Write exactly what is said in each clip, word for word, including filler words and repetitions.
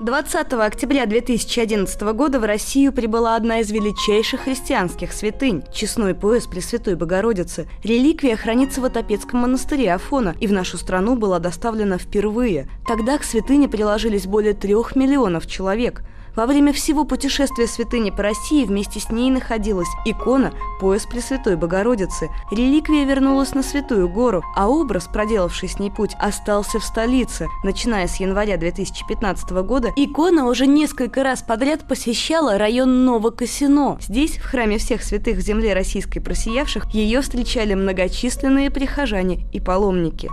двадцатого октября две тысячи одиннадцатого года в Россию прибыла одна из величайших христианских святынь – честной пояс Пресвятой Богородицы. Реликвия хранится в Отопецком монастыре Афона и в нашу страну была доставлена впервые. Тогда к святыне приложились более трех миллионов человек. Во время всего путешествия святыни по России вместе с ней находилась икона «Пояс Пресвятой Богородицы». Реликвия вернулась на Святую Гору, а образ, проделавший с ней путь, остался в столице. Начиная с января две тысячи пятнадцатого года, икона уже несколько раз подряд посещала район Новокосино. Здесь, в храме всех святых в земле российской просиявших, ее встречали многочисленные прихожане и паломники.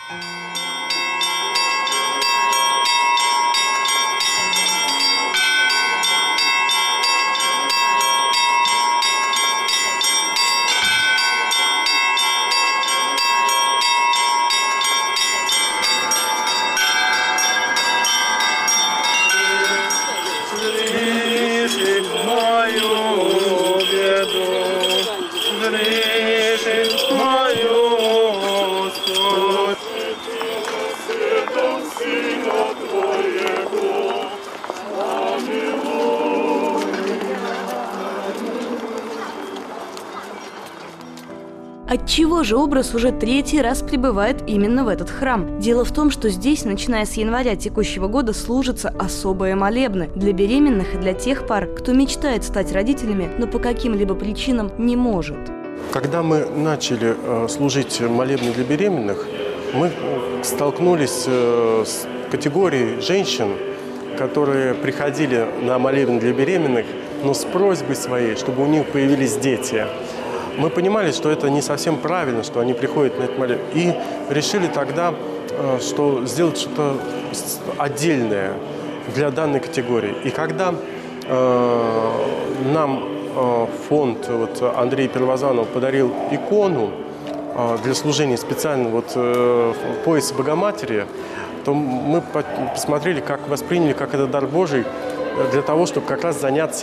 Отчего же образ уже третий раз прибывает именно в этот храм? Дело в том, что здесь, начиная с января текущего года, служатся особые молебны для беременных и для тех пар, кто мечтает стать родителями, но по каким-либо причинам не может. Когда мы начали э, служить молебны для беременных, мы столкнулись э, с категорией женщин, которые приходили на молебен для беременных, но с просьбой своей, чтобы у них появились дети. Мы понимали, что это не совсем правильно, что они приходят на этот молебен, и решили тогда, что сделать что-то отдельное для данной категории. И когда э, нам э, фонд вот, Андрея Первозванного подарил икону э, для служения специально вот, э, в поясе Богоматери, то мы посмотрели, как восприняли, как это дар Божий, для того, чтобы как раз заняться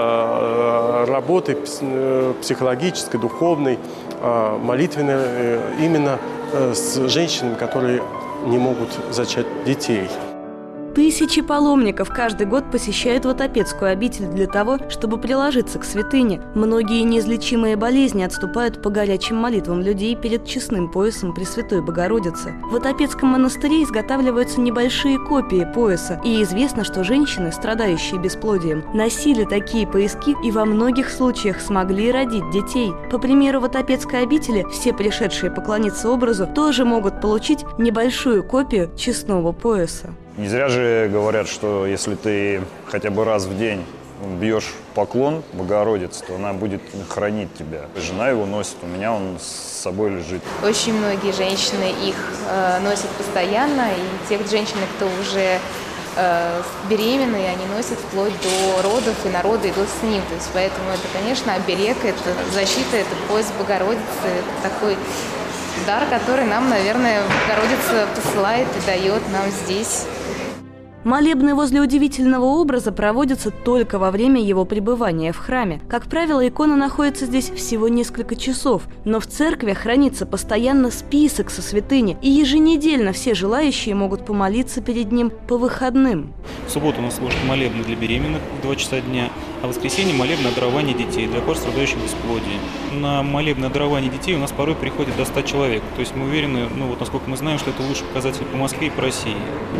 э, работой психологической, духовной, э, молитвенной, э, именно э, с женщинами, которые не могут зачать детей. Тысячи паломников каждый год посещают Отопецкую обитель для того, чтобы приложиться к святыне. Многие неизлечимые болезни отступают по горячим молитвам людей перед честным поясом Пресвятой Богородицы. В Отопецком монастыре изготавливаются небольшие копии пояса, и известно, что женщины, страдающие бесплодием, носили такие пояски и во многих случаях смогли родить детей. По примеру, в Отопецкой обители все пришедшие поклониться образу тоже могут получить небольшую копию честного пояса. Не зря же говорят, что если ты хотя бы раз в день бьешь поклон Богородице, то она будет хранить тебя. Жена его носит, у меня он с собой лежит. Очень многие женщины их э, носят постоянно, и те женщины, кто уже э, беременны, они носят вплоть до родов, и на роды идут с ним. То есть, поэтому это, конечно, оберег, это защита, это пояс Богородицы, это такой дар, который нам, наверное, Богородица посылает и дает нам здесь. Молебны возле удивительного образа проводятся только во время его пребывания в храме. Как правило, икона находится здесь всего несколько часов, но в церкви хранится постоянно список со святыни, и еженедельно все желающие могут помолиться перед ним по выходным. В субботу у нас служат молебны для беременных в два часа дня, а в воскресенье молебны о даровании детей для пар, страдающих бесплодием. На молебны о даровании детей у нас порой приходит до ста человек. То есть мы уверены, ну вот насколько мы знаем, что это лучший показатель по Москве и по России.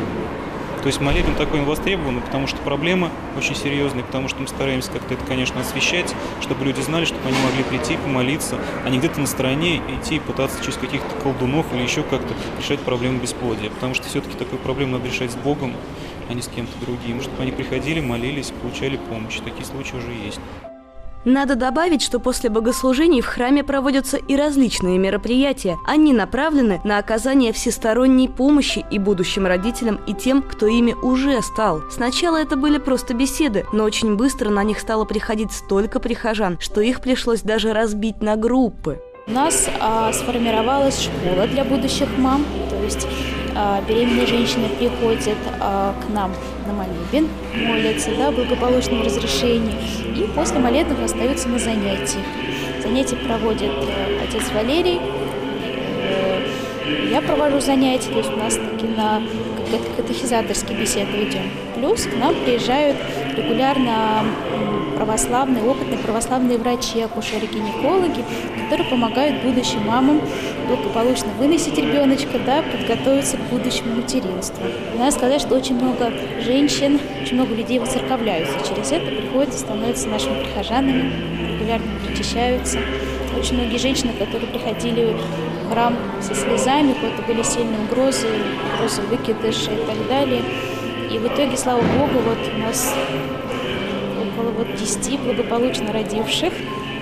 То есть молебен такой востребован, потому что проблема очень серьезная, потому что мы стараемся как-то это, конечно, освещать, чтобы люди знали, чтобы они могли прийти, помолиться, а не где-то на стороне идти и пытаться через каких-то колдунов или еще как-то решать проблему бесплодия. Потому что все-таки такую проблему надо решать с Богом, а не с кем-то другим, чтобы они приходили, молились, получали помощь. Такие случаи уже есть. Надо добавить, что после богослужений в храме проводятся и различные мероприятия. Они направлены на оказание всесторонней помощи и будущим родителям, и тем, кто ими уже стал. Сначала это были просто беседы, но очень быстро на них стало приходить столько прихожан, что их пришлось даже разбить на группы. У нас а, сформировалась школа для будущих мам, то есть а, беременные женщины приходят а, к нам на молебен, молятся, да, благополучном разрешении, и после молебнов остаются на занятиях. Занятия проводит э, отец Валерий, э, я провожу занятия, то есть у нас таки на катехизаторские беседы ведем. Плюс к нам приезжают регулярно православные, опытные православные врачи, акушеры-гинекологи, которые помогают будущим мамам благополучно выносить ребеночка, да, подготовиться к будущему материнству. И надо сказать, что очень много женщин, очень много людей воцерковляются. Через это приходят и становятся нашими прихожанами, регулярно причащаются. Очень многие женщины, которые приходили в храм со слезами, какие-то были сильные угрозы, угрозы выкидыша и так далее. И в итоге, слава Богу, вот у нас около вот десяти благополучно родивших,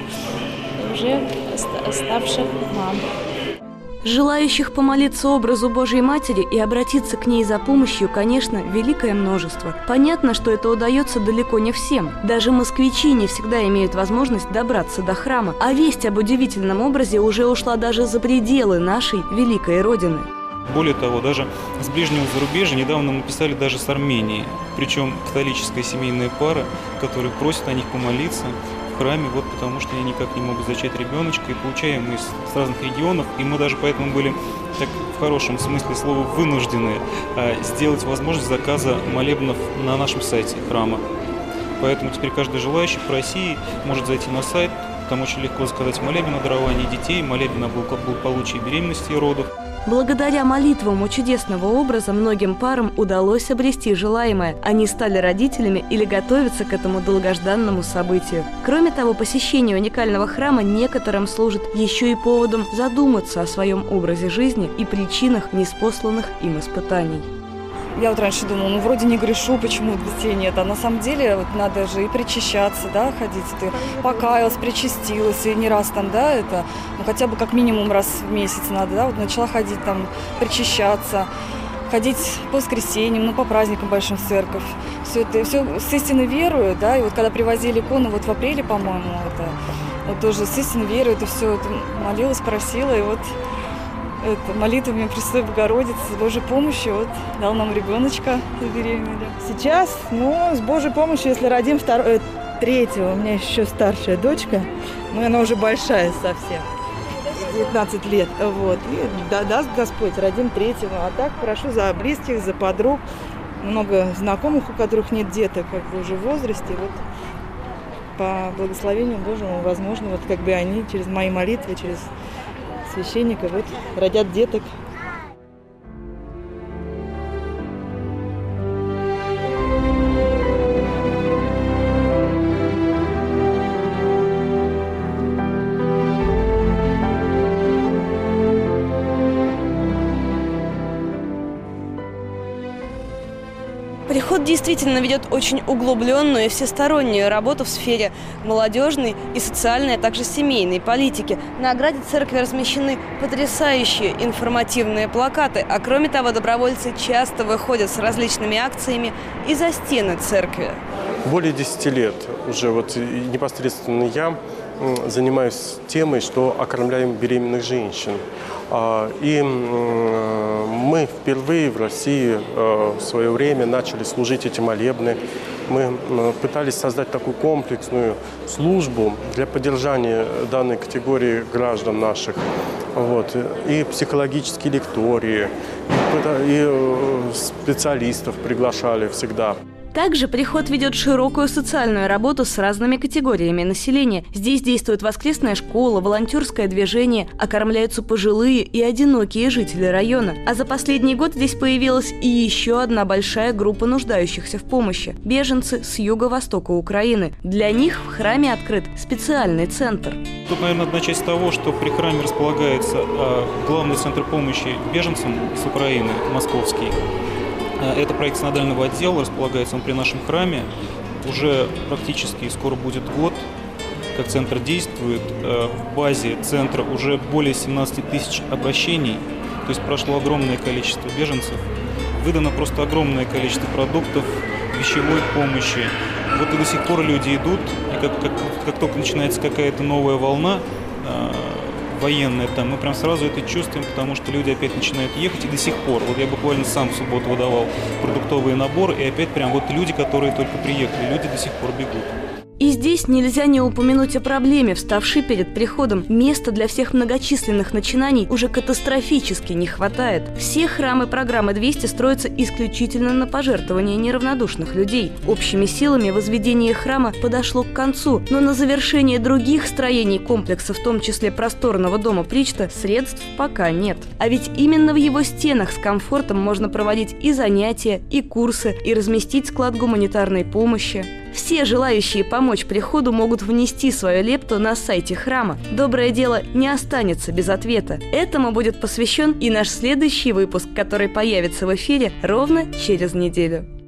уже ставших мам. Желающих помолиться образу Божьей Матери и обратиться к ней за помощью, конечно, великое множество. Понятно, что это удается далеко не всем. Даже москвичи не всегда имеют возможность добраться до храма, а весть об удивительном образе уже ушла даже за пределы нашей великой Родины. Более того, даже с ближнего зарубежья недавно мы писали даже с Армении. Причем католическая семейная пара, которая просит о них помолиться в храме, вот потому что они никак не могут зачать ребеночка. И получаем мы с разных регионов, и мы даже поэтому были, так в хорошем смысле слова, вынуждены сделать возможность заказа молебнов на нашем сайте храма. Поэтому теперь каждый желающий по России может зайти на сайт, там очень легко заказать молебен о даровании детей, молебен о благополучии беременности и родов. Благодаря молитвам у чудесного образа многим парам удалось обрести желаемое. Они стали родителями или готовятся к этому долгожданному событию. Кроме того, посещение уникального храма некоторым служит еще и поводом задуматься о своем образе жизни и причинах неспосланных им испытаний. Я вот раньше думала, ну вроде не грешу, почему детей нет, а на самом деле вот надо же и причащаться, да, ходить. Ты покаялась, причастилась, и не раз там, да, это, ну хотя бы как минимум раз в месяц надо, да, вот начала ходить там, причащаться, ходить по воскресеньям, ну по праздникам большим в церковь. Все это, все с истинной верою, да, и вот когда привозили икону, вот в апреле, по-моему, это, вот тоже с истинной верою это все это молилась, просила, и вот... Это, молитвами Пресвятой Богородицы, с Божьей помощью, вот, дал нам ребеночка, забеременели. Сейчас, ну, с Божьей помощью, если родим второй, третьего, у меня еще старшая дочка, ну, она уже большая совсем, девятнадцать лет, вот, и да, даст Господь, родим третьего, а так прошу за близких, за подруг, много знакомых, у которых нет деток, как бы уже в возрасте, вот, по благословению Божьему, возможно, вот, как бы они через мои молитвы, через священника, вот, родят деток. Приход действительно ведет очень углубленную и всестороннюю работу в сфере молодежной и социальной, а также семейной политики. На ограде церкви размещены потрясающие информативные плакаты, а кроме того, добровольцы часто выходят с различными акциями и за стены церкви. Более десяти лет уже вот непосредственно я занимаюсь темой, что окормляем беременных женщин. И мы впервые в России в свое время начали служить эти молебны. Мы пытались создать такую комплексную службу для поддержания данной категории граждан наших. Вот. И психологические лектории, и специалистов приглашали всегда. Также приход ведет широкую социальную работу с разными категориями населения. Здесь действует воскресная школа, волонтерское движение, окормляются пожилые и одинокие жители района. А за последний год здесь появилась и еще одна большая группа нуждающихся в помощи – беженцы с юго-востока Украины. Для них в храме открыт специальный центр. Тут, наверное, надо начать с того, что при храме располагается главный центр помощи беженцам с Украины, московский. Это проект синодального отдела, располагается он при нашем храме. Уже практически скоро будет год, как центр действует. В базе центра уже более семнадцати тысяч обращений, то есть прошло огромное количество беженцев. Выдано просто огромное количество продуктов, пищевой помощи. Вот и до сих пор люди идут, и как, как, как только начинается какая-то новая волна, военные там, мы прям сразу это чувствуем, потому что люди опять начинают ехать, и до сих пор. Вот я буквально сам в субботу выдавал продуктовые наборы, и опять прям вот люди, которые только приехали, люди до сих пор бегут. И здесь нельзя не упомянуть о проблеме, вставшей перед приходом. Места для всех многочисленных начинаний уже катастрофически не хватает. Все храмы программы двести строятся исключительно на пожертвования неравнодушных людей. Общими силами возведение храма подошло к концу, но на завершение других строений комплекса, в том числе просторного дома Причта, средств пока нет. А ведь именно в его стенах с комфортом можно проводить и занятия, и курсы, и разместить склад гуманитарной помощи. Все желающие помочь приходу могут внести свою лепту на сайте храма. Доброе дело не останется без ответа. Этому будет посвящен и наш следующий выпуск, который появится в эфире ровно через неделю.